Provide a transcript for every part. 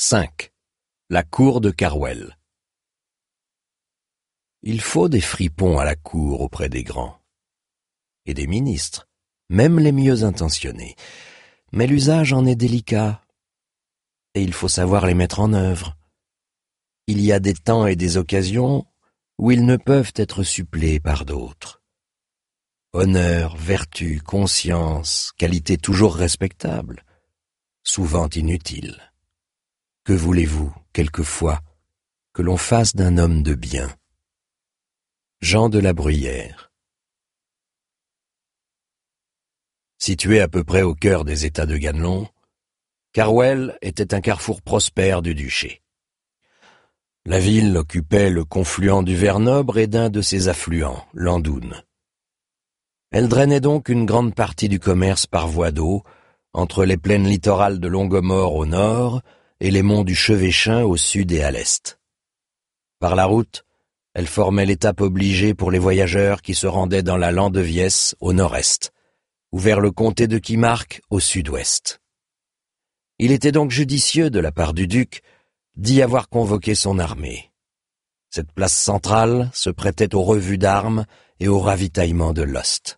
5. La cour de Carwell. Il faut des fripons à la cour auprès des grands, et des ministres, même les mieux intentionnés. Mais l'usage en est délicat, et il faut savoir les mettre en œuvre. Il y a des temps et des occasions où ils ne peuvent être suppléés par d'autres. Honneur, vertu, conscience, qualités toujours respectables, souvent inutiles. Que voulez-vous, quelquefois, que l'on fasse d'un homme de bien? Jean de la Bruyère. Situé à peu près au cœur des États de Ganelon, Carwell était un carrefour prospère du duché. La ville occupait le confluent du Vernèbre et d'un de ses affluents, l'Andoun. Elle drainait donc une grande partie du commerce par voie d'eau, entre les plaines littorales de Longomore au nord et les monts du Chevêchin au sud et à l'est. Par la route, elle formait l'étape obligée pour les voyageurs qui se rendaient dans la Landeviesse au nord-est, ou vers le comté de Kimmark au sud-ouest. Il était donc judicieux de la part du duc d'y avoir convoqué son armée. Cette place centrale se prêtait aux revues d'armes et au ravitaillement de l'ost.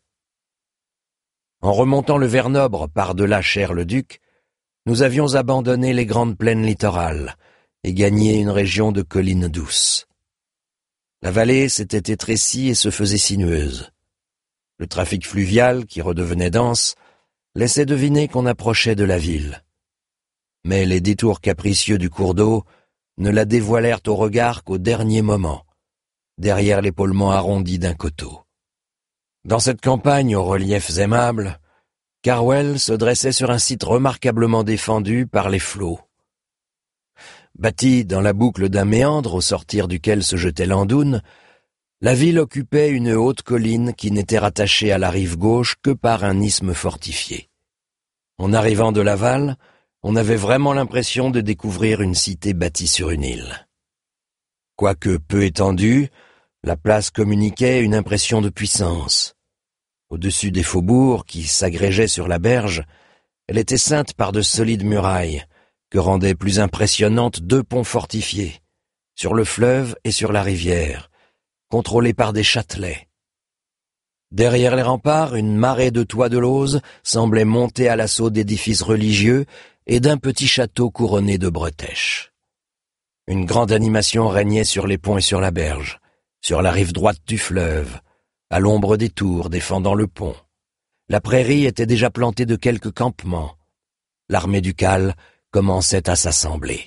En remontant le Vernèbre par-delà Cher-le-Duc, nous avions abandonné les grandes plaines littorales et gagné une région de collines douces. La vallée s'était étrécie et se faisait sinueuse. Le trafic fluvial, qui redevenait dense, laissait deviner qu'on approchait de la ville. Mais les détours capricieux du cours d'eau ne la dévoilèrent au regard qu'au dernier moment, derrière l'épaulement arrondi d'un coteau. Dans cette campagne aux reliefs aimables, Carwell se dressait sur un site remarquablement défendu par les flots. Bâtie dans la boucle d'un méandre au sortir duquel se jetait l'Andoun, la ville occupait une haute colline qui n'était rattachée à la rive gauche que par un isthme fortifié. En arrivant de l'aval, on avait vraiment l'impression de découvrir une cité bâtie sur une île. Quoique peu étendue, la place communiquait une impression de puissance. Au-dessus des faubourgs qui s'agrégeaient sur la berge, elle était ceinte par de solides murailles, que rendaient plus impressionnantes deux ponts fortifiés, sur le fleuve et sur la rivière, contrôlés par des châtelets. Derrière les remparts, une marée de toits de lauze semblait monter à l'assaut d'édifices religieux et d'un petit château couronné de bretèches. Une grande animation régnait sur les ponts et sur la berge, sur la rive droite du fleuve, à l'ombre des tours défendant le pont. La prairie était déjà plantée de quelques campements. L'armée ducale commençait à s'assembler.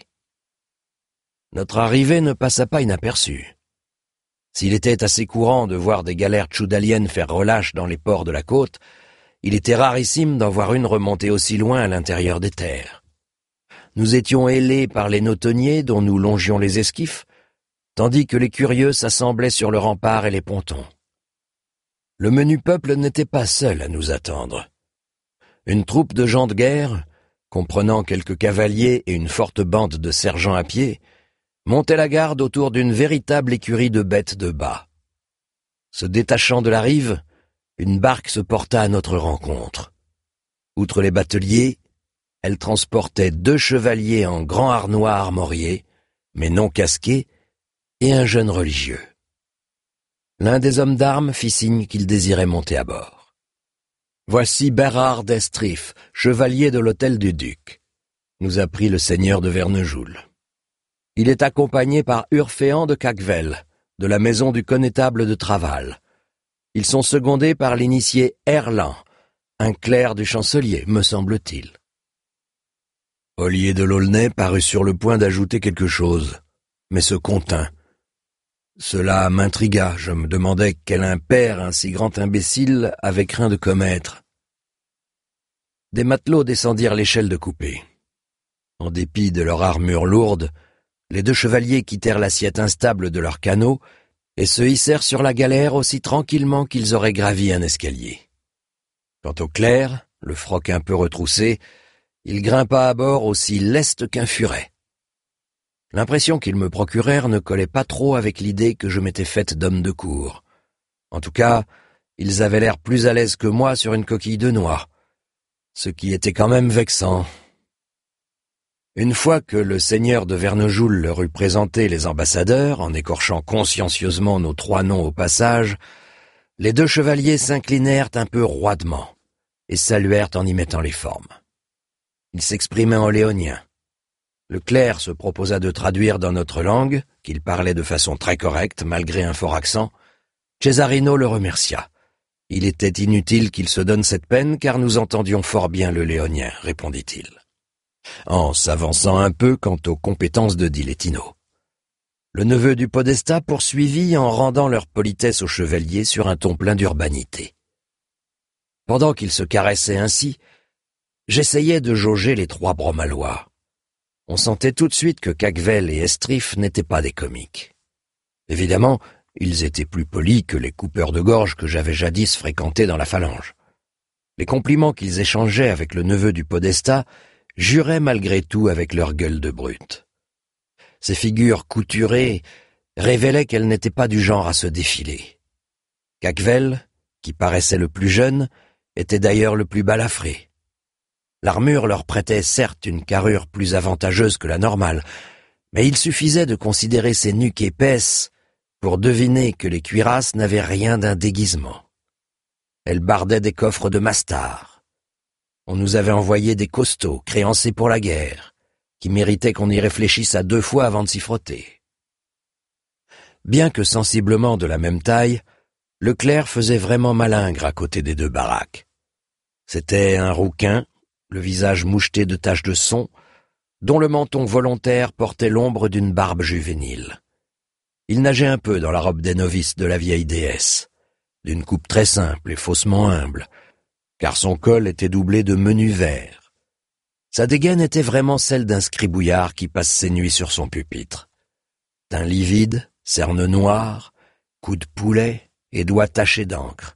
Notre arrivée ne passa pas inaperçue. S'il était assez courant de voir des galères tchoudaliennes faire relâche dans les ports de la côte, il était rarissime d'en voir une remonter aussi loin à l'intérieur des terres. Nous étions ailés par les nautonniers dont nous longions les esquifs, tandis que les curieux s'assemblaient sur le rempart et les pontons. Le menu peuple n'était pas seul à nous attendre. Une troupe de gens de guerre, comprenant quelques cavaliers et une forte bande de sergents à pied, montait la garde autour d'une véritable écurie de bêtes de bas. Se détachant de la rive, une barque se porta à notre rencontre. Outre les bateliers, elle transportait 2 chevaliers en grand harnois armoriés, mais non casqués, et un jeune religieux. L'un des hommes d'armes fit signe qu'il désirait monter à bord. « Voici Bérard d'Estrif, chevalier de l'hôtel du duc », nous apprit le seigneur de Vernejoul. Il est accompagné par Urféan de Cagvel, de la maison du connétable de Traval. Ils sont secondés par l'initié Erland, un clerc du chancelier, me semble-t-il. Ollier de l'Aulnay parut sur le point d'ajouter quelque chose, mais se contint. Cela m'intrigua, je me demandais quel impair un si grand imbécile avait craint de commettre. Des matelots descendirent l'échelle de coupé. En dépit de leur armure lourde, les 2 chevaliers quittèrent l'assiette instable de leur canot et se hissèrent sur la galère aussi tranquillement qu'ils auraient gravi un escalier. Quant au clerc, le froc un peu retroussé, il grimpa à bord aussi leste qu'un furet. L'impression qu'ils me procurèrent ne collait pas trop avec l'idée que je m'étais faite d'homme de cour. En tout cas, ils avaient l'air plus à l'aise que moi sur une coquille de noix, ce qui était quand même vexant. Une fois que le seigneur de Vernejoul leur eut présenté les ambassadeurs, en écorchant consciencieusement nos 3 noms au passage, les 2 chevaliers s'inclinèrent un peu roidement et saluèrent en y mettant les formes. Ils s'exprimaient en léonien. Le clerc se proposa de traduire dans notre langue, qu'il parlait de façon très correcte, malgré un fort accent. Cesarino le remercia. Il était inutile qu'il se donne cette peine, car nous entendions fort bien le léonien, répondit-il, en s'avançant un peu quant aux compétences de Dilettino. Le neveu du podestat poursuivit en rendant leur politesse aux chevaliers sur un ton plein d'urbanité. Pendant qu'ils se caressaient ainsi, j'essayais de jauger les 3 bromallois. On sentait tout de suite que Cacquevel et Estrif n'étaient pas des comiques. Évidemment, ils étaient plus polis que les coupeurs de gorge que j'avais jadis fréquentés dans la phalange. Les compliments qu'ils échangeaient avec le neveu du podestat juraient malgré tout avec leur gueule de brute. Ces figures couturées révélaient qu'elles n'étaient pas du genre à se défiler. Cacquevel, qui paraissait le plus jeune, était d'ailleurs le plus balafré. L'armure leur prêtait certes une carrure plus avantageuse que la normale, mais il suffisait de considérer ces nuques épaisses pour deviner que les cuirasses n'avaient rien d'un déguisement. Elles bardaient des coffres de mastard. On nous avait envoyé des costauds, créancés pour la guerre, qui méritaient qu'on y réfléchisse à 2 fois avant de s'y frotter. Bien que sensiblement de la même taille, le clerc faisait vraiment malingre à côté des 2 baraques. C'était un rouquin, le visage moucheté de taches de son, dont le menton volontaire portait l'ombre d'une barbe juvénile. Il nageait un peu dans la robe des novices de la vieille déesse, d'une coupe très simple et faussement humble, car son col était doublé de menus verres. Sa dégaine était vraiment celle d'un scribouillard qui passe ses nuits sur son pupitre. Teint livide, cernes noires, cou de poulet et doigts tachés d'encre.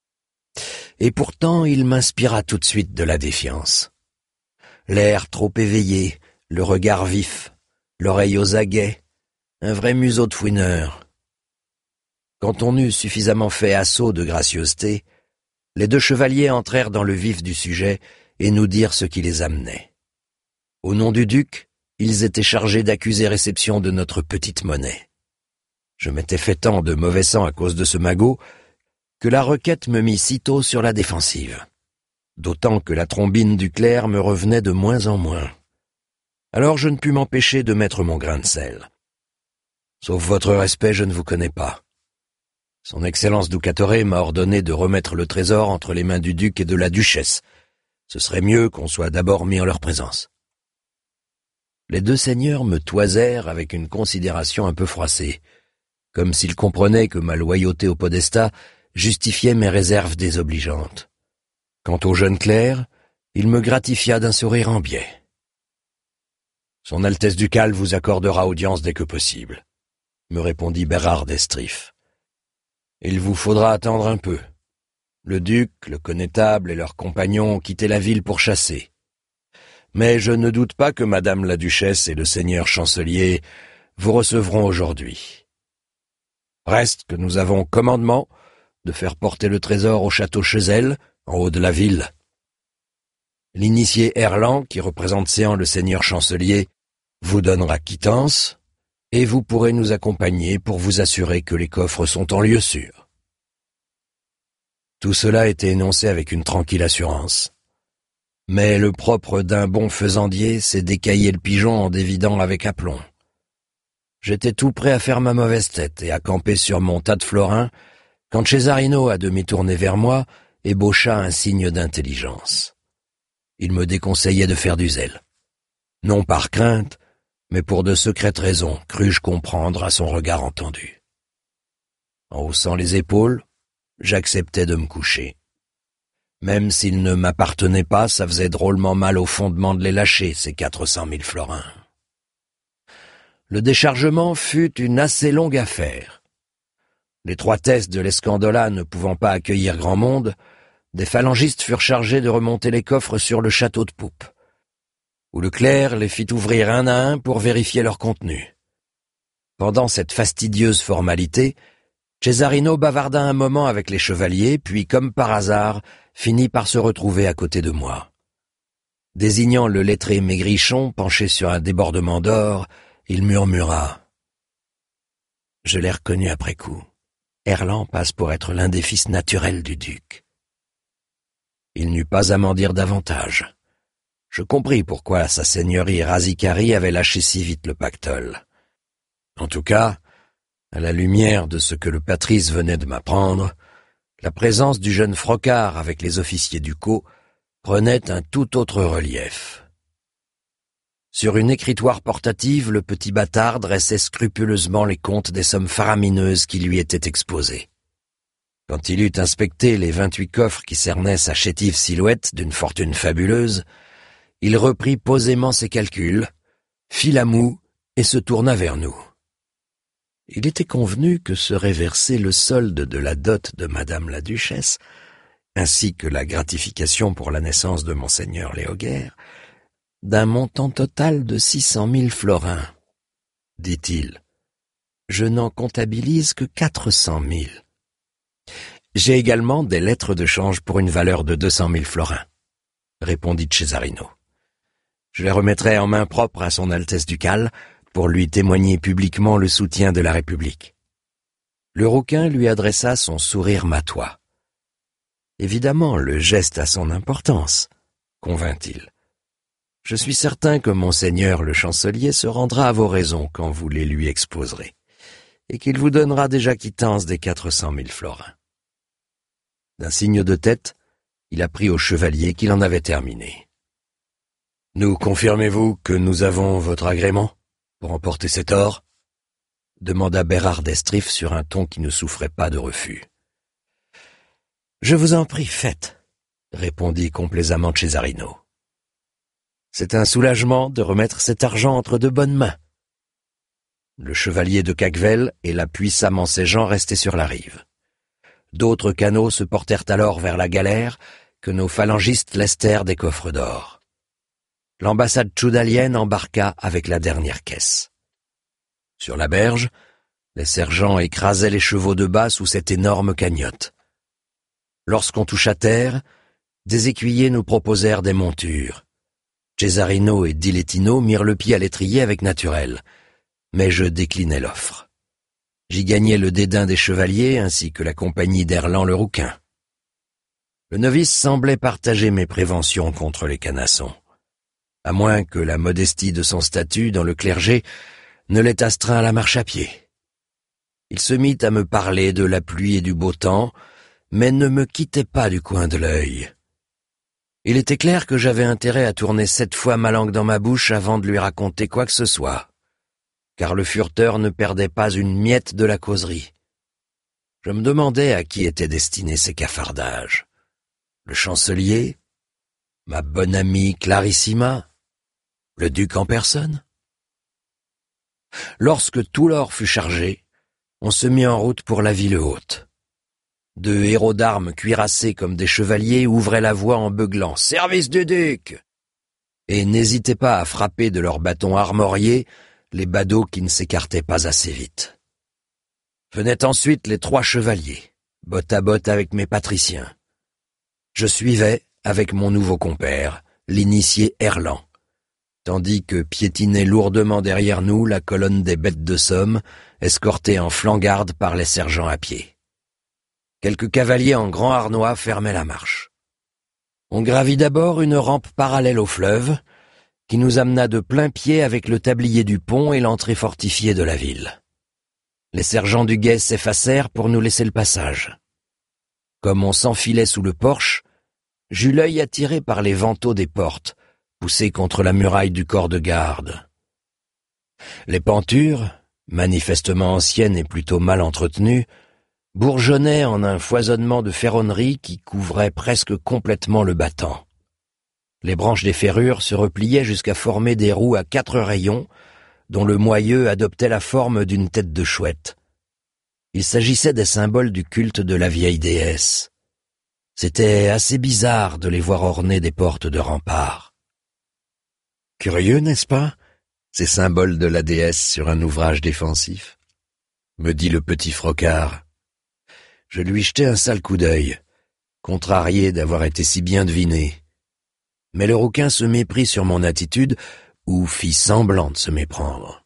Et pourtant il m'inspira tout de suite de la défiance. L'air trop éveillé, le regard vif, l'oreille aux aguets, un vrai museau de fouineur. Quand on eut suffisamment fait assaut de gracieuseté, les 2 chevaliers entrèrent dans le vif du sujet et nous dirent ce qui les amenait. Au nom du duc, ils étaient chargés d'accuser réception de notre petite monnaie. Je m'étais fait tant de mauvais sang à cause de ce magot que la requête me mit sitôt sur la défensive, d'autant que la trombine du clerc me revenait de moins en moins. Alors je ne pus m'empêcher de mettre mon grain de sel. Sauf votre respect, je ne vous connais pas. Son Excellence Ducatore m'a ordonné de remettre le trésor entre les mains du duc et de la duchesse. Ce serait mieux qu'on soit d'abord mis en leur présence. Les 2 seigneurs me toisèrent avec une considération un peu froissée, comme s'ils comprenaient que ma loyauté au podestat justifiait mes réserves désobligeantes. Quant au jeune clerc, il me gratifia d'un sourire en biais. Son Altesse ducale vous accordera audience dès que possible, me répondit Bérard d'Estrif. Il vous faudra attendre un peu. Le duc, le connétable et leurs compagnons ont quitté la ville pour chasser. Mais je ne doute pas que madame la duchesse et le seigneur chancelier vous recevront aujourd'hui. Reste que nous avons commandement de faire porter le trésor au château Chezelle, en haut de la ville. L'initié Erland, qui représente Séan le seigneur chancelier, vous donnera quittance, et vous pourrez nous accompagner pour vous assurer que les coffres sont en lieu sûr. Tout cela était énoncé avec une tranquille assurance. Mais le propre d'un bon faisandier, c'est d'écailler le pigeon en dévidant avec aplomb. J'étais tout prêt à faire ma mauvaise tête et à camper sur mon tas de florins, quand Cesarino, à demi tourné vers moi, ébaucha un signe d'intelligence. Il me déconseillait de faire du zèle. Non par crainte, mais pour de secrètes raisons, crus-je comprendre à son regard entendu. En haussant les épaules, j'acceptais de me coucher. Même s'il ne m'appartenait pas, ça faisait drôlement mal au fondement de les lâcher, ces 400 000 florins. Le déchargement fut une assez longue affaire. L'étroitesse de l'escandola ne pouvant pas accueillir grand monde, des phalangistes furent chargés de remonter les coffres sur le château de poupe, où le clerc les fit ouvrir un à un pour vérifier leur contenu. Pendant cette fastidieuse formalité, Cesarino bavarda un moment avec les chevaliers, puis, comme par hasard, finit par se retrouver à côté de moi. Désignant le lettré Maigrichon, penché sur un débordement d'or, il murmura. Je l'ai reconnu après coup. Erland passe pour être l'un des fils naturels du duc. Il n'eut pas à m'en dire davantage. Je compris pourquoi sa seigneurie Razikari avait lâché si vite le pactole. En tout cas, à la lumière de ce que le patrice venait de m'apprendre, la présence du jeune Frocard avec les officiers ducaux prenait un tout autre relief. Sur une écritoire portative, le petit bâtard dressait scrupuleusement les comptes des sommes faramineuses qui lui étaient exposées. Quand il eut inspecté les 28 coffres qui cernaient sa chétive silhouette d'une fortune fabuleuse, il reprit posément ses calculs, fit la moue et se tourna vers nous. Il était convenu que serait versé le solde de la dot de madame la duchesse, ainsi que la gratification pour la naissance de monseigneur Léoguerre, d'un montant total de 600 000 florins, dit-il. Je n'en comptabilise que 400 000. J'ai également des lettres de change pour une valeur de 200 000 florins, répondit Cesarino. Je les remettrai en main propre à son Altesse ducale pour lui témoigner publiquement le soutien de la République. Le rouquin lui adressa son sourire matois. Évidemment, le geste a son importance, convint-il. Je suis certain que monseigneur le chancelier se rendra à vos raisons quand vous les lui exposerez, et qu'il vous donnera déjà quittance des 400 000 florins. D'un signe de tête, il apprit au chevalier qu'il en avait terminé. « Nous confirmez-vous que nous avons votre agrément pour emporter cet or ?» demanda Bérard d'Estriffe sur un ton qui ne souffrait pas de refus. « Je vous en prie, faites, » répondit complaisamment Cesarino. « C'est un soulagement de remettre cet argent entre de bonnes mains. » Le chevalier de Cacquevel et la puissamment ses gens restaient sur la rive. D'autres canots se portèrent alors vers la galère que nos phalangistes lestèrent des coffres d'or. L'ambassade tchoudalienne embarqua avec la dernière caisse. Sur la berge, les sergents écrasaient les chevaux de bas sous cette énorme cagnotte. Lorsqu'on toucha terre, des écuyers nous proposèrent des montures. Cesarino et Dilettino mirent le pied à l'étrier avec naturel, mais je déclinai l'offre. J'y gagnai le dédain des chevaliers ainsi que la compagnie d'Erland le rouquin. Le novice semblait partager mes préventions contre les canassons, à moins que la modestie de son statut dans le clergé ne l'ait astreint à la marche à pied. Il se mit à me parler de la pluie et du beau temps, mais ne me quittait pas du coin de l'œil. Il était clair que j'avais intérêt à tourner 7 fois ma langue dans ma bouche avant de lui raconter quoi que ce soit, car le fureteur ne perdait pas une miette de la causerie. Je me demandais à qui étaient destinés ces cafardages. Le chancelier, ma bonne amie Clarissima, le duc en personne. Lorsque tout l'or fut chargé, on se mit en route pour la ville haute. 2 héros d'armes cuirassés comme des chevaliers ouvraient la voie en beuglant « Service du duc !» et n'hésitaient pas à frapper de leurs bâtons armoriés les badauds qui ne s'écartaient pas assez vite. Venaient ensuite les 3 chevaliers, botte à botte avec mes patriciens. Je suivais avec mon nouveau compère, l'initié Erland, tandis que piétinait lourdement derrière nous la colonne des bêtes de somme, escortée en flanc-garde par les sergents à pied. Quelques cavaliers en grand harnois fermaient la marche. On gravit d'abord une rampe parallèle au fleuve, qui nous amena de plein pied avec le tablier du pont et l'entrée fortifiée de la ville. Les sergents du guet s'effacèrent pour nous laisser le passage. Comme on s'enfilait sous le porche, j'eus l'œil attiré par les vantaux des portes, poussés contre la muraille du corps de garde. Les pentures, manifestement anciennes et plutôt mal entretenues, bourgeonnaient en un foisonnement de ferronnerie qui couvrait presque complètement le battant. Les branches des ferrures se repliaient jusqu'à former des roues à 4 rayons, dont le moyeu adoptait la forme d'une tête de chouette. Il s'agissait des symboles du culte de la vieille déesse. C'était assez bizarre de les voir orner des portes de rempart. Curieux, n'est-ce pas, ces symboles de la déesse sur un ouvrage défensif, me dit le petit Frocard. Je lui jetai un sale coup d'œil, contrarié d'avoir été si bien deviné. Mais le rouquin se méprit sur mon attitude, ou fit semblant de se méprendre.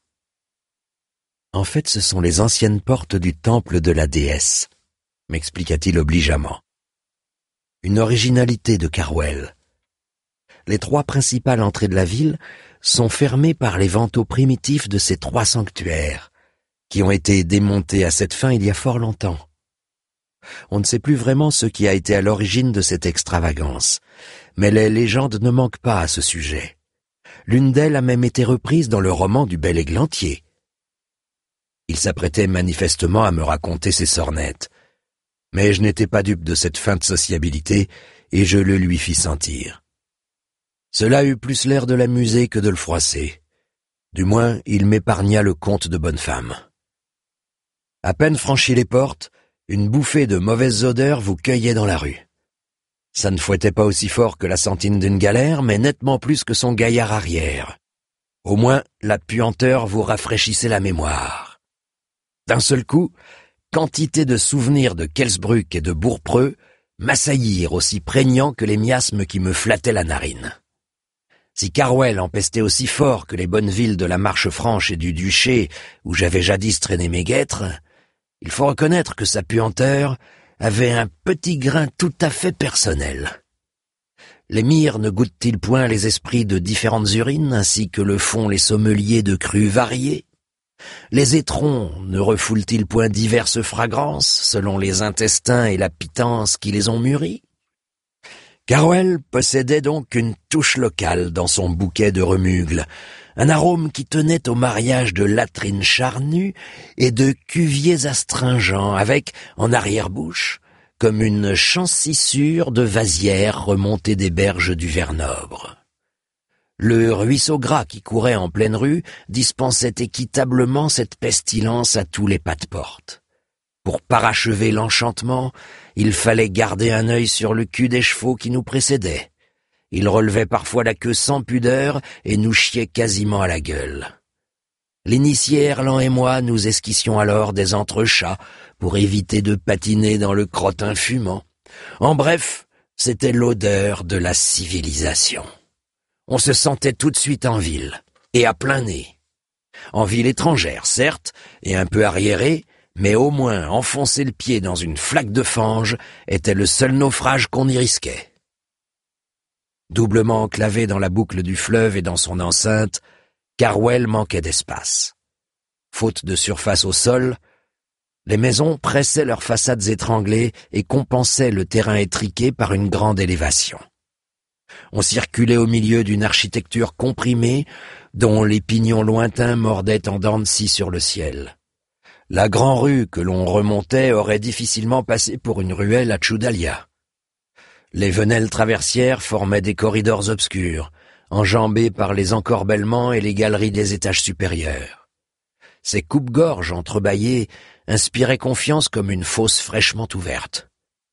En fait, ce sont les anciennes portes du temple de la déesse, m'expliqua-t-il obligeamment. Une originalité de Carwell. Les 3 principales entrées de la ville sont fermées par les vantaux primitifs de ces 3 sanctuaires, qui ont été démontés à cette fin il y a fort longtemps. On ne sait plus vraiment ce qui a été à l'origine de cette extravagance, mais les légendes ne manquent pas à ce sujet. L'une d'elles a même été reprise dans le roman du Bel Églantier. Il s'apprêtait manifestement à me raconter ses sornettes, mais je n'étais pas dupe de cette feinte sociabilité et je le lui fis sentir. Cela eut plus l'air de l'amuser que de le froisser. Du moins, il m'épargna le conte de bonne femme. À peine franchi les portes, une bouffée de mauvaises odeurs vous cueillait dans la rue. Ça ne fouettait pas aussi fort que la sentine d'une galère, mais nettement plus que son gaillard arrière. Au moins, la puanteur vous rafraîchissait la mémoire. D'un seul coup, quantité de souvenirs de Kelsbruck et de Bourpreux m'assaillirent aussi prégnants que les miasmes qui me flattaient la narine. Si Carwell empestait aussi fort que les bonnes villes de la Marche Franche et du Duché, où j'avais jadis traîné mes guêtres, il faut reconnaître que sa puanteur avait un petit grain tout à fait personnel. Les myrrhes ne goûtent-ils point les esprits de différentes urines, ainsi que le font les sommeliers de crus variés? Les étrons ne refoulent-ils point diverses fragrances, selon les intestins et la pitance qui les ont mûris? Carwell possédait donc une touche locale dans son bouquet de remugles, un arôme qui tenait au mariage de latrines charnues et de cuviers astringents, avec, en arrière-bouche, comme une chancissure de vasières remontée des berges du Vernobre. Le ruisseau gras qui courait en pleine rue dispensait équitablement cette pestilence à tous les pas de porte. Pour parachever l'enchantement, il fallait garder un œil sur le cul des chevaux qui nous précédaient. Ils relevaient parfois la queue sans pudeur et nous chiaient quasiment à la gueule. L'initié Erland et moi nous esquissions alors des entrechats pour éviter de patiner dans le crottin fumant. En bref, c'était l'odeur de la civilisation. On se sentait tout de suite en ville, et à plein nez. En ville étrangère, certes, et un peu arriérée, mais au moins enfoncer le pied dans une flaque de fange était le seul naufrage qu'on y risquait. Doublement enclavé dans la boucle du fleuve et dans son enceinte, Carwell manquait d'espace. Faute de surface au sol, les maisons pressaient leurs façades étranglées et compensaient le terrain étriqué par une grande élévation. On circulait au milieu d'une architecture comprimée dont les pignons lointains mordaient en dents de scie sur le ciel. La grande rue que l'on remontait aurait difficilement passé pour une ruelle à Tchoudalia. Les venelles traversières formaient des corridors obscurs, enjambés par les encorbellements et les galeries des étages supérieurs. Ces coupe-gorges entrebâillées inspiraient confiance comme une fosse fraîchement ouverte.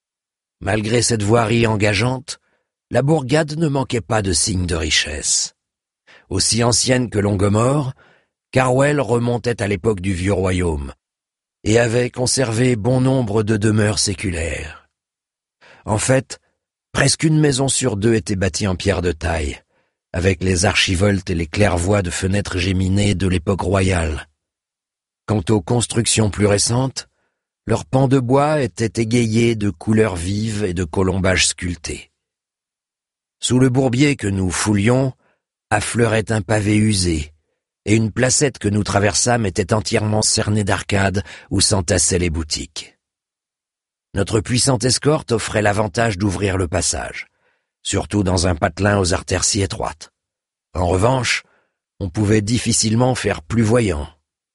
Malgré cette voirie engageante, la bourgade ne manquait pas de signes de richesse. Aussi ancienne que Longomore, Carwell remontait à l'époque du vieux royaume et avait conservé bon nombre de demeures séculaires. En fait, presque une maison sur 2 était bâtie en pierre de taille, avec les archivoltes et les claires-voies de fenêtres géminées de l'époque royale. Quant aux constructions plus récentes, leurs pans de bois étaient égayés de couleurs vives et de colombages sculptés. Sous le bourbier que nous foulions, affleurait un pavé usé, et une placette que nous traversâmes était entièrement cernée d'arcades où s'entassaient les boutiques. Notre puissante escorte offrait l'avantage d'ouvrir le passage, surtout dans un patelin aux artères si étroites. En revanche, on pouvait difficilement faire plus voyant.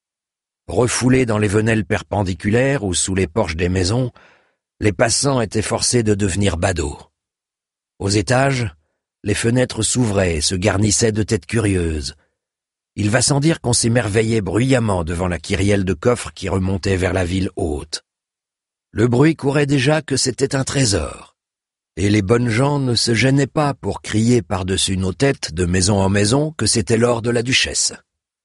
Refoulés dans les venelles perpendiculaires ou sous les porches des maisons, les passants étaient forcés de devenir badauds. Aux étages, les fenêtres s'ouvraient et se garnissaient de têtes curieuses. Il va sans dire qu'on s'émerveillait bruyamment devant la kyrielle de coffres qui remontait vers la ville haute. Le bruit courait déjà que c'était un trésor, et les bonnes gens ne se gênaient pas pour crier par-dessus nos têtes de maison en maison que c'était l'or de la duchesse.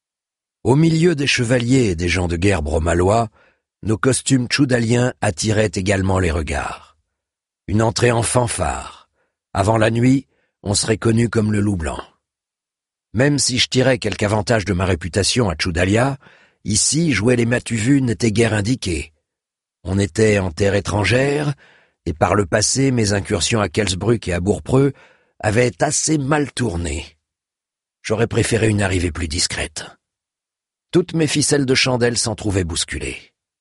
Au milieu des chevaliers et des gens de guerre bromalois, nos costumes tchoudaliens attiraient également les regards. Une entrée en fanfare. Avant la nuit, on serait connu comme le loup blanc. Même si je tirais quelque avantage de ma réputation à Tchoudalia, ici, jouer les m'as-tu-vu n'était guère indiqué. On était en terre étrangère, et par le passé, mes incursions à Kelsbruck et à Bourpreux avaient assez mal tourné. J'aurais préféré une arrivée plus discrète. Toutes mes ficelles de chandelle s'en trouvaient bousculées.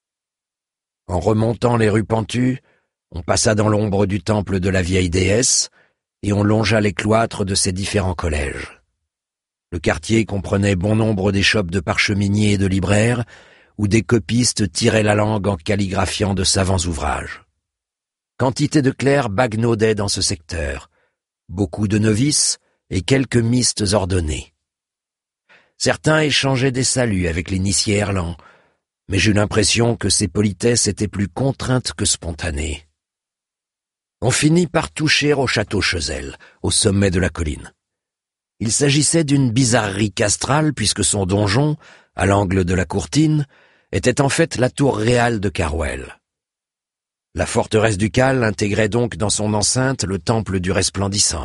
En remontant les rues pentues, on passa dans l'ombre du temple de la vieille déesse, et on longea les cloîtres de ses différents collèges. Le quartier comprenait bon nombre d'échoppes de parcheminiers et de libraires, où des copistes tiraient la langue en calligraphiant de savants ouvrages. Quantité de clercs bagnaudaient dans ce secteur, beaucoup de novices et quelques mystes ordonnés. Certains échangeaient des saluts avec l'initié Erland, mais j'eus l'impression que ces politesses étaient plus contraintes que spontanées. On finit par toucher au château Chezelle, au sommet de la colline. Il s'agissait d'une bizarrerie castrale puisque son donjon, à l'angle de la courtine, était en fait la tour réale de Carwell. La forteresse ducale intégrait donc dans son enceinte le temple du resplendissant.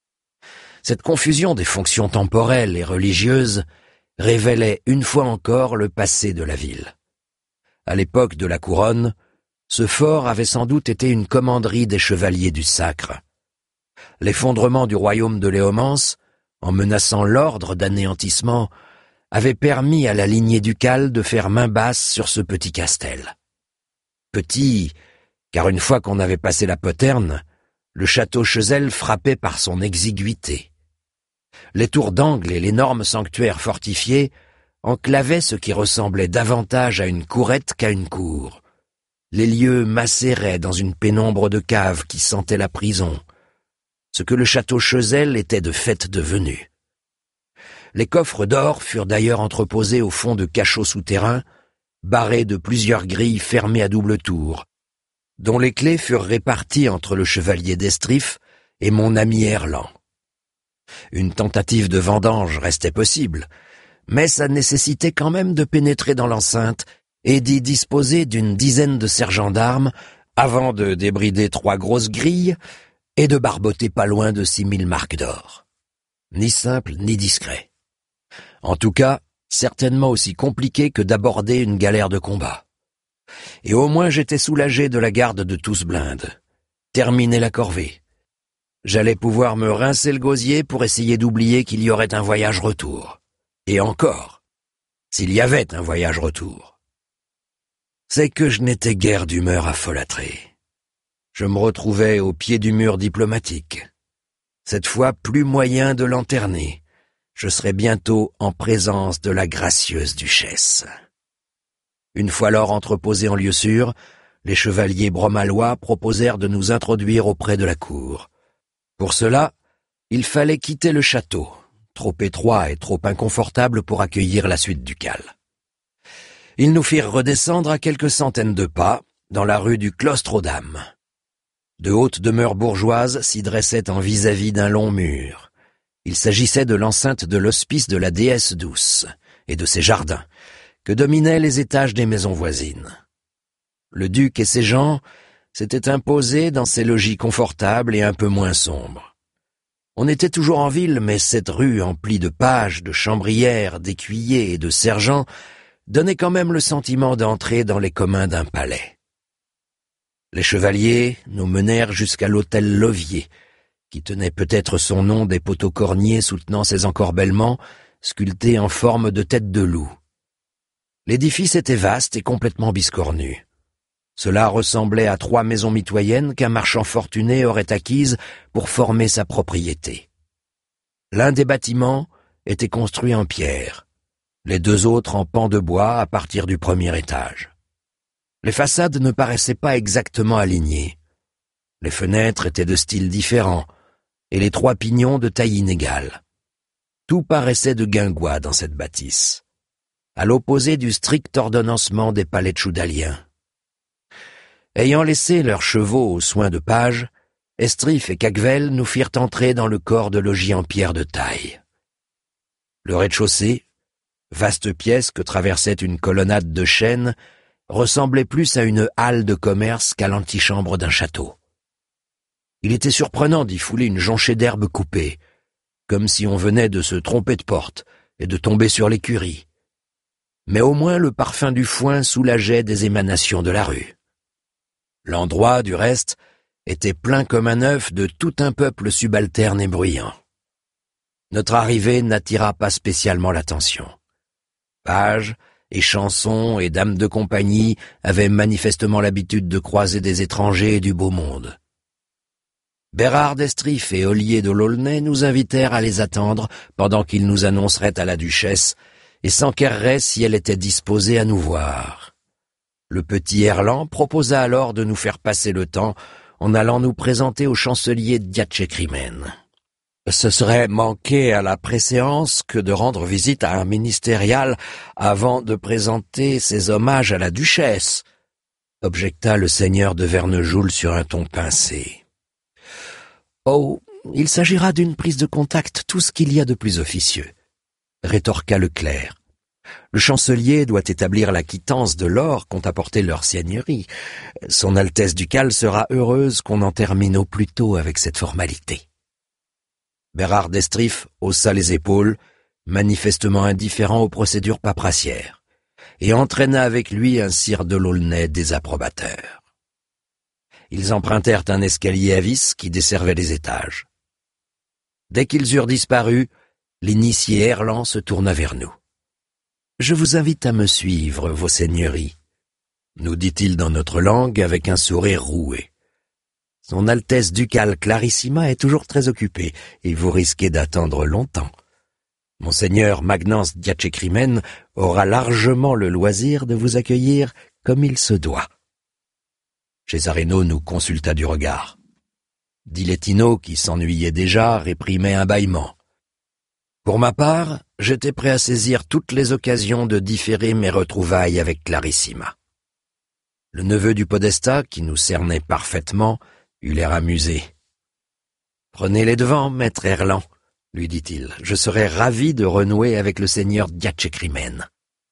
Cette confusion des fonctions temporelles et religieuses révélait une fois encore le passé de la ville. À l'époque de la couronne, ce fort avait sans doute été une commanderie des chevaliers du Sacre. L'effondrement du royaume de Léomance, en menaçant l'ordre d'anéantissement, avait permis à la lignée ducale de faire main basse sur ce petit castel. Petit, car une fois qu'on avait passé la poterne, le château Chezelle frappait par son exiguïté. Les tours d'angle et l'énorme sanctuaire fortifié enclavaient ce qui ressemblait davantage à une courette qu'à une cour. Les lieux macéraient dans une pénombre de caves qui sentait la prison, ce que le château Chezelle était de fait devenu. Les coffres d'or furent d'ailleurs entreposés au fond de cachots souterrains, barrés de plusieurs grilles fermées à double tour, dont les clés furent réparties entre le chevalier d'Estrif et mon ami Erland. Une tentative de vendange restait possible, mais ça nécessitait quand même de pénétrer dans l'enceinte et d'y disposer d'une dizaine de sergents d'armes avant de débrider 3 grosses grilles et de barboter pas loin de 6000 marques d'or. Ni simple ni discret. En tout cas, certainement aussi compliqué que d'aborder une galère de combat. Et au moins j'étais soulagé de la garde de tous blindes. Terminer la corvée. J'allais pouvoir me rincer le gosier pour essayer d'oublier qu'il y aurait un voyage retour. Et encore, s'il y avait un voyage retour. C'est que je n'étais guère d'humeur à folâtrer. Je me retrouvais au pied du mur diplomatique. Cette fois, plus moyen de lanterner. Je serais bientôt en présence de la gracieuse duchesse. Une fois l'or entreposé en lieu sûr, les chevaliers bromalois proposèrent de nous introduire auprès de la cour. Pour cela, il fallait quitter le château, trop étroit et trop inconfortable pour accueillir la suite ducale. Ils nous firent redescendre à quelques centaines de pas, dans la rue du Clostre aux Dames. De hautes demeures bourgeoises s'y dressaient en vis-à-vis d'un long mur. Il s'agissait de l'enceinte de l'hospice de la déesse douce, et de ses jardins, que dominaient les étages des maisons voisines. Le duc et ses gens s'étaient imposés dans ces logis confortables et un peu moins sombres. On était toujours en ville, mais cette rue emplie de pages, de chambrières, d'écuyers et de sergents donnait quand même le sentiment d'entrer dans les communs d'un palais. Les chevaliers nous menèrent jusqu'à l'hôtel Lovier, qui tenait peut-être son nom des poteaux corniers soutenant ses encorbellements, sculptés en forme de tête de loup. L'édifice était vaste et complètement biscornu. Cela ressemblait à 3 maisons mitoyennes qu'un marchand fortuné aurait acquises pour former sa propriété. L'un des bâtiments était construit en pierre, les 2 autres en pans de bois à partir du premier étage. Les façades ne paraissaient pas exactement alignées. Les fenêtres étaient de styles différents, et les 3 pignons de taille inégale. Tout paraissait de guingois dans cette bâtisse, à l'opposé du strict ordonnancement des palais tchoudaliens. Ayant laissé leurs chevaux aux soins de pages, Estrif et Cagvel nous firent entrer dans le corps de logis en pierre de taille. Le rez-de-chaussée, vaste pièce que traversait une colonnade de chêne, ressemblait plus à une halle de commerce qu'à l'antichambre d'un château. Il était surprenant d'y fouler une jonchée d'herbe coupée, comme si on venait de se tromper de porte et de tomber sur l'écurie. Mais au moins le parfum du foin soulageait des émanations de la rue. L'endroit, du reste, était plein comme un œuf de tout un peuple subalterne et bruyant. Notre arrivée n'attira pas spécialement l'attention. Pages et chansons et dames de compagnie avaient manifestement l'habitude de croiser des étrangers et du beau monde. Bérard d'Estrif et Ollier de l'Aulnay nous invitèrent à les attendre pendant qu'ils nous annonceraient à la duchesse et s'enquéreraient si elle était disposée à nous voir. Le petit Erland proposa alors de nous faire passer le temps en allant nous présenter au chancelier Diatchecrimen. Ce serait manquer à la préséance que de rendre visite à un ministérial avant de présenter ses hommages à la duchesse, objecta le seigneur de Vernejoul sur un ton pincé. Oh, il s'agira d'une prise de contact, tout ce qu'il y a de plus officieux, rétorqua le clerc. Le chancelier doit établir la quittance de l'or qu'ont apporté leurs seigneuries. Son Altesse ducale sera heureuse qu'on en termine au plus tôt avec cette formalité. Bérard d'Estrif haussa les épaules, manifestement indifférent aux procédures paperassières, et entraîna avec lui un sire de l'Aulnay désapprobateur. Ils empruntèrent un escalier à vis qui desservait les étages. Dès qu'ils eurent disparu, l'initié Erland se tourna vers nous. « Je vous invite à me suivre, vos seigneuries, » nous dit-il dans notre langue avec un sourire roué. « Son Altesse ducale Clarissima est toujours très occupée, et vous risquez d'attendre longtemps. Monseigneur Magnance Diatchecrimen aura largement le loisir de vous accueillir comme il se doit. » Césarino nous consulta du regard. Dilettino, qui s'ennuyait déjà, réprimait un bâillement. Pour ma part, j'étais prêt à saisir toutes les occasions de différer mes retrouvailles avec Clarissima. Le neveu du podestat, qui nous cernait parfaitement, eut l'air amusé. « Prenez les devants, maître Erland, » lui dit-il. « Je serais ravi de renouer avec le seigneur Diatchecrimen. »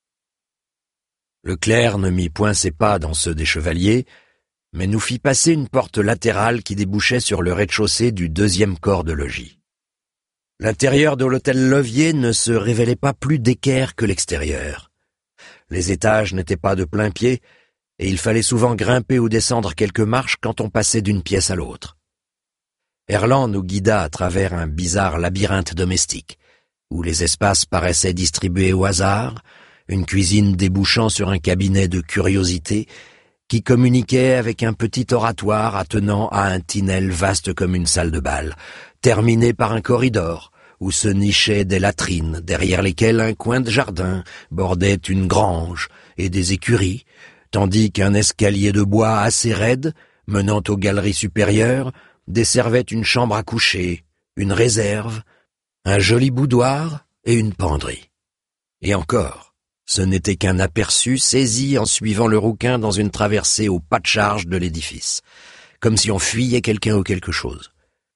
Le clerc ne mit point ses pas dans ceux des chevaliers, mais nous fit passer une porte latérale qui débouchait sur le rez-de-chaussée du deuxième corps de logis. L'intérieur de l'hôtel Levier ne se révélait pas plus d'équerre que l'extérieur. Les étages n'étaient pas de plein pied, et il fallait souvent grimper ou descendre quelques marches quand on passait d'une pièce à l'autre. Erland nous guida à travers un bizarre labyrinthe domestique, où les espaces paraissaient distribués au hasard, une cuisine débouchant sur un cabinet de curiosités, qui communiquait avec un petit oratoire attenant à un tinel vaste comme une salle de bal, terminé par un corridor, où se nichaient des latrines, derrière lesquelles un coin de jardin bordait une grange et des écuries, tandis qu'un escalier de bois assez raide, menant aux galeries supérieures, desservait une chambre à coucher, une réserve, un joli boudoir et une penderie. Et encore, ce n'était qu'un aperçu saisi en suivant le rouquin dans une traversée au pas de charge de l'édifice, comme si on fuyait quelqu'un ou quelque chose.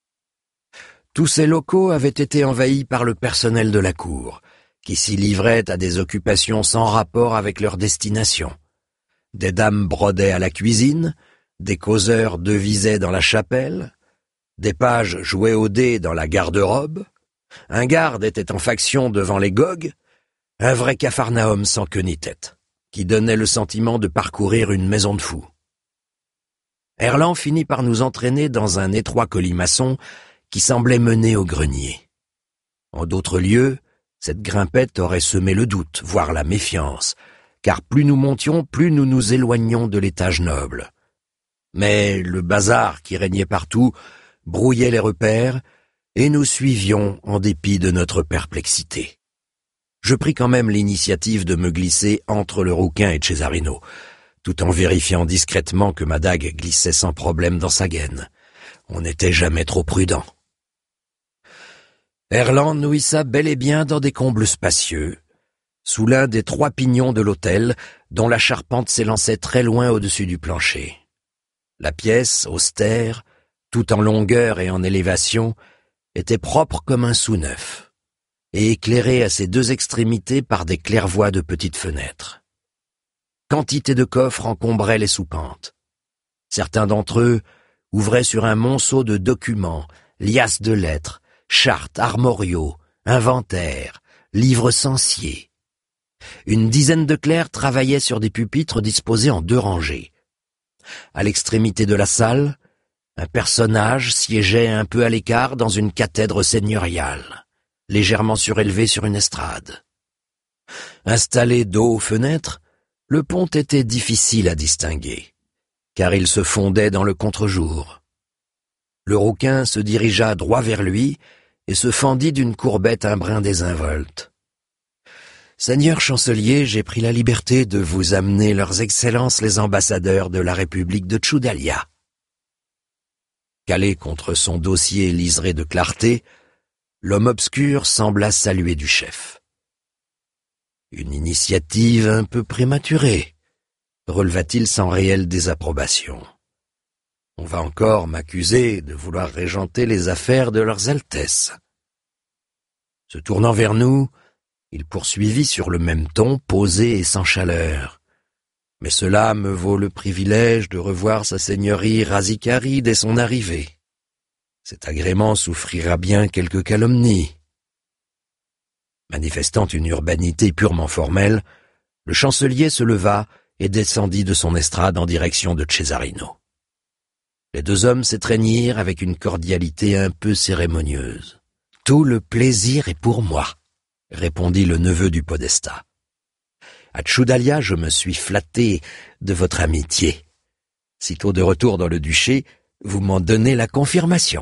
Tous ces locaux avaient été envahis par le personnel de la cour, qui s'y livrait à des occupations sans rapport avec leur destination. Des dames brodaient à la cuisine, des causeurs devisaient dans la chapelle, des pages jouaient au dé dans la garde-robe, un garde était en faction devant les gogues, un vrai capharnaüm sans queue ni tête, qui donnait le sentiment de parcourir une maison de fous. Erland finit par nous entraîner dans un étroit colimaçon qui semblait mener au grenier. En d'autres lieux, cette grimpette aurait semé le doute, voire la méfiance, car plus nous montions, plus nous nous éloignions de l'étage noble. Mais le bazar qui régnait partout brouillait les repères, et nous suivions en dépit de notre perplexité. Je pris quand même l'initiative de me glisser entre le rouquin et Césarino, tout en vérifiant discrètement que ma dague glissait sans problème dans sa gaine. On n'était jamais trop prudent. Erland nous hissa bel et bien dans des combles spacieux, sous l'un des 3 pignons de l'hôtel, dont la charpente s'élançait très loin au-dessus du plancher. La pièce, austère, tout en longueur et en élévation, était propre comme un sou neuf, et éclairée à ses 2 extrémités par des claires-voies de petites fenêtres. Quantité de coffres encombraient les soupentes. Certains d'entre eux, ouvrait sur un monceau de documents, liasses de lettres, chartes, armoriaux, inventaires, livres censiers. Une dizaine de clercs travaillaient sur des pupitres disposés en 2 rangées. À l'extrémité de la salle, un personnage siégeait un peu à l'écart dans une cathèdre seigneuriale, légèrement surélevée sur une estrade. Installé dos aux fenêtres, le pont était difficile à distinguer, car il se fondait dans le contre-jour. Le rouquin se dirigea droit vers lui et se fendit d'une courbette un brin désinvolte. « Seigneur chancelier, j'ai pris la liberté de vous amener leurs excellences les ambassadeurs de la République de Tchoudalia. » Calé contre son dossier liseré de clarté, l'homme obscur sembla saluer du chef. « Une initiative un peu prématurée, » releva-t-il sans réelle désapprobation. « On va encore m'accuser de vouloir régenter les affaires de leurs altesses. » Se tournant vers nous, il poursuivit sur le même ton, posé et sans chaleur. « Mais cela me vaut le privilège de revoir sa seigneurie Razikari dès son arrivée. Cet agrément souffrira bien quelques calomnies. » Manifestant une urbanité purement formelle, le chancelier se leva et descendit de son estrade en direction de Cesarino. Les 2 hommes s'étreignirent avec une cordialité un peu cérémonieuse. « Tout le plaisir est pour moi, » répondit le neveu du podestat. « À Tchoudalia, je me suis flatté de votre amitié. Sitôt de retour dans le duché, vous m'en donnez la confirmation.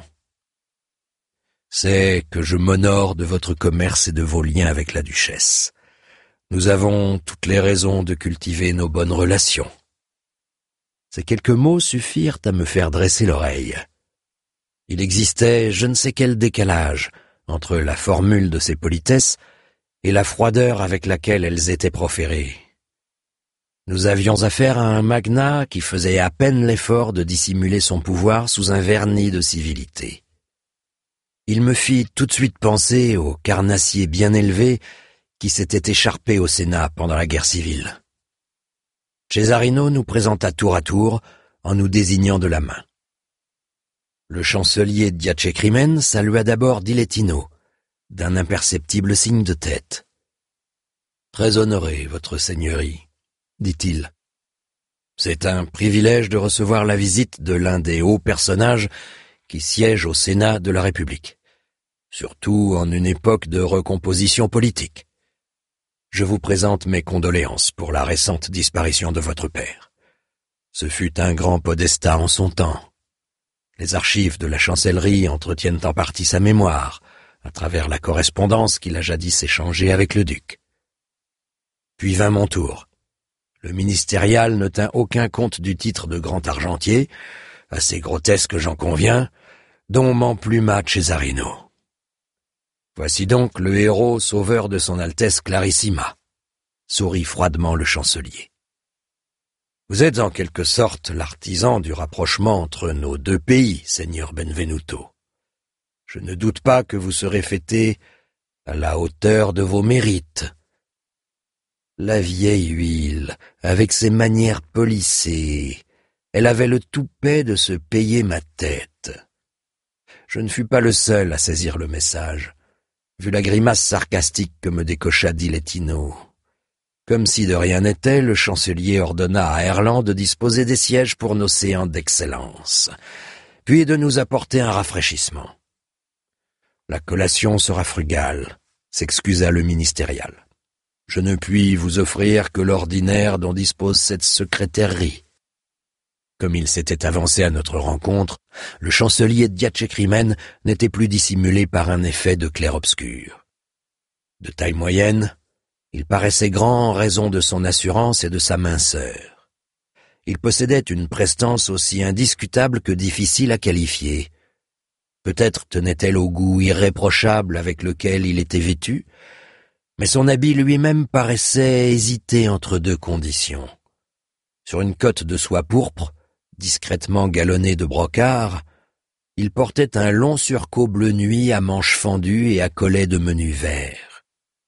C'est que je m'honore de votre commerce et de vos liens avec la duchesse. Nous avons toutes les raisons de cultiver nos bonnes relations. » Ces quelques mots suffirent à me faire dresser l'oreille. Il existait je ne sais quel décalage entre la formule de ces politesses et la froideur avec laquelle elles étaient proférées. Nous avions affaire à un magnat qui faisait à peine l'effort de dissimuler son pouvoir sous un vernis de civilité. Il me fit tout de suite penser au carnassier bien élevé qui s'était écharpé au Sénat pendant la guerre civile. Cesarino nous présenta tour à tour en nous désignant de la main. Le chancelier Diacécrimen salua d'abord Dilettino, d'un imperceptible signe de tête. « Très honoré, votre seigneurie, » dit-il. « C'est un privilège de recevoir la visite de l'un des hauts personnages qui siègent au Sénat de la République, surtout en une époque de recomposition politique. Je vous présente mes condoléances pour la récente disparition de votre père. Ce fut un grand podestat en son temps. Les archives de la chancellerie entretiennent en partie sa mémoire, à travers la correspondance qu'il a jadis échangée avec le duc. » Puis vint mon tour. Le ministérial ne tint aucun compte du titre de grand argentier, assez grotesque j'en conviens, dont m'empluma Cesarino. Voici donc le héros sauveur de son Altesse Clarissima, sourit froidement le chancelier. Vous êtes en quelque sorte l'artisan du rapprochement entre nos 2 pays, seigneur Benvenuto. Je ne doute pas que vous serez fêté à la hauteur de vos mérites. La vieille huile, avec ses manières polissées, elle avait le toupet de se payer ma tête. Je ne fus pas le seul à saisir le message, vu la grimace sarcastique que me décocha Dilettino. Comme si de rien n'était, le chancelier ordonna à Erland de disposer des sièges pour nos séances d'excellence, puis de nous apporter un rafraîchissement. La collation sera frugale, s'excusa le ministérial. Je ne puis vous offrir que l'ordinaire dont dispose cette secrétairerie. Comme il s'était avancé à notre rencontre, le chancelier Diacécrimen n'était plus dissimulé par un effet de clair-obscur. De taille moyenne, il paraissait grand en raison de son assurance et de sa minceur. Il possédait une prestance aussi indiscutable que difficile à qualifier. Peut-être tenait-elle au goût irréprochable avec lequel il était vêtu, mais son habit lui-même paraissait hésiter entre 2 conditions. Sur une cotte de soie pourpre, discrètement galonnée de brocart, il portait un long surcot bleu nuit à manches fendues et à collet de menu vert.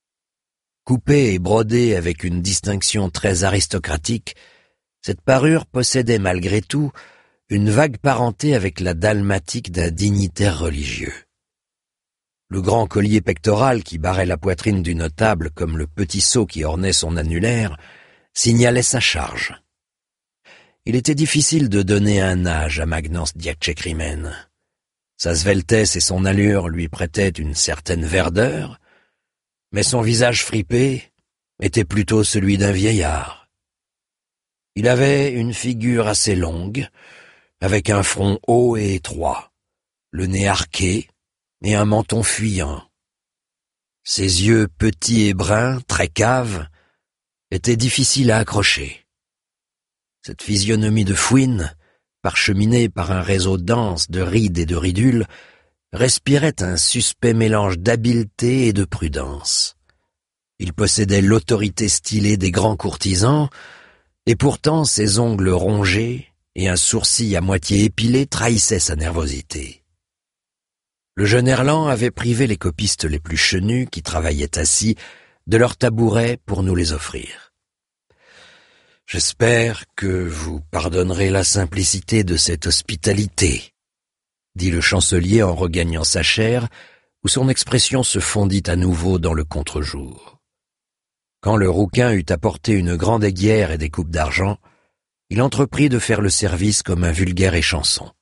Coupée et brodée avec une distinction très aristocratique, cette parure possédait malgré tout une vague parenté avec la dalmatique d'un dignitaire religieux. Le grand collier pectoral qui barrait la poitrine du notable comme le petit sceau qui ornait son annulaire signalait sa charge. Il était difficile de donner un âge à Magnence Diaccecrimen. Sa sveltesse et son allure lui prêtaient une certaine verdeur, mais son visage fripé était plutôt celui d'un vieillard. Il avait une figure assez longue, avec un front haut et étroit, le nez arqué et un menton fuyant. Ses yeux petits et bruns, très caves, étaient difficiles à accrocher. Cette physionomie de fouine, parcheminée par un réseau dense de rides et de ridules, respirait un suspect mélange d'habileté et de prudence. Il possédait l'autorité stylée des grands courtisans, et pourtant ses ongles rongés et un sourcil à moitié épilé trahissaient sa nervosité. Le jeune Erland avait privé les copistes les plus chenus, qui travaillaient assis, de leurs tabourets pour nous les offrir. « J'espère que vous pardonnerez la simplicité de cette hospitalité, » dit le chancelier en regagnant sa chaire, où son expression se fondit à nouveau dans le contre-jour. Quand le rouquin eut apporté une grande aiguière et des coupes d'argent, il entreprit de faire le service comme un vulgaire échanson.